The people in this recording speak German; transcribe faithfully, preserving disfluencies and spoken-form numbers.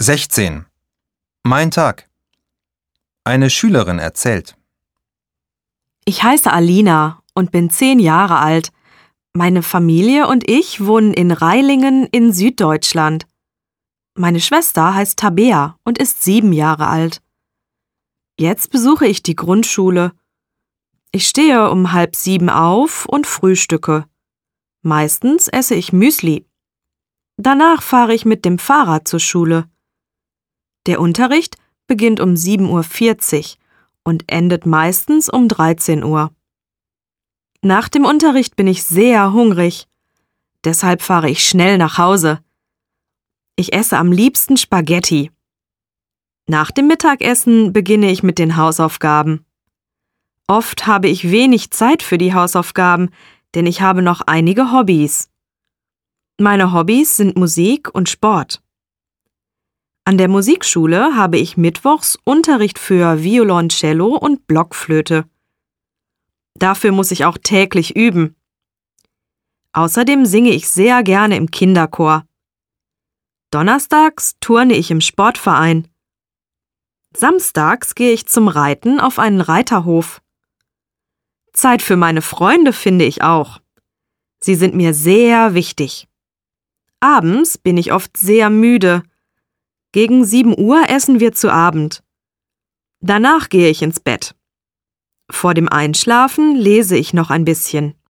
sechzehn. Mein Tag. Eine Schülerin erzählt. Ich heiße Alina und bin zehn Jahre alt. Meine Familie und ich wohnen in Reilingen in Süddeutschland. Meine Schwester heißt Tabea und ist sieben Jahre alt. Jetzt besuche ich die Grundschule. Ich stehe um halb sieben auf und frühstücke. Meistens esse ich Müsli. Danach fahre ich mit dem Fahrrad zur Schule. Der Unterricht beginnt um sieben Uhr vierzig und endet meistens um dreizehn Uhr. Nach dem Unterricht bin ich sehr hungrig. Deshalb fahre ich schnell nach Hause. Ich esse am liebsten Spaghetti. Nach dem Mittagessen beginne ich mit den Hausaufgaben. Oft habe ich wenig Zeit für die Hausaufgaben, denn ich habe noch einige Hobbys. Meine Hobbys sind Musik und Sport. An der Musikschule habe ich mittwochs Unterricht für Violoncello und Blockflöte. Dafür muss ich auch täglich üben. Außerdem singe ich sehr gerne im Kinderchor. Donnerstags turne ich im Sportverein. Samstags gehe ich zum Reiten auf einen Reiterhof. Zeit für meine Freunde finde ich auch. Sie sind mir sehr wichtig. Abends bin ich oft sehr müde. Gegen sieben Uhr essen wir zu Abend. Danach gehe ich ins Bett. Vor dem Einschlafen lese ich noch ein bisschen.